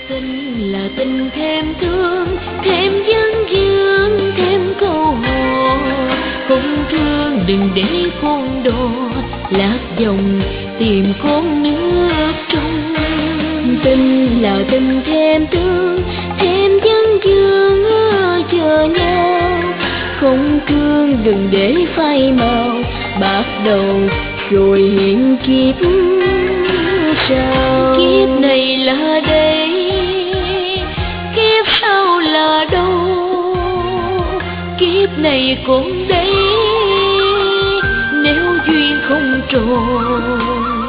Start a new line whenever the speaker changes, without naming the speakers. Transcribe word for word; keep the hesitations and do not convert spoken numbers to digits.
Tình là tình thêm thương, thêm dân dương, thêm câu hò. Không thương đừng để con đò lạc dòng tìm con nước trong. Tình là tình thêm thương, thêm dân dương chờ nhau. Không thương đừng để phai màu bạc đầu rồi hiện kiếp sau. Kiếp này là đây, kiếp sau là đâu? Kiếp này cũng đây, nếu duyên không tròn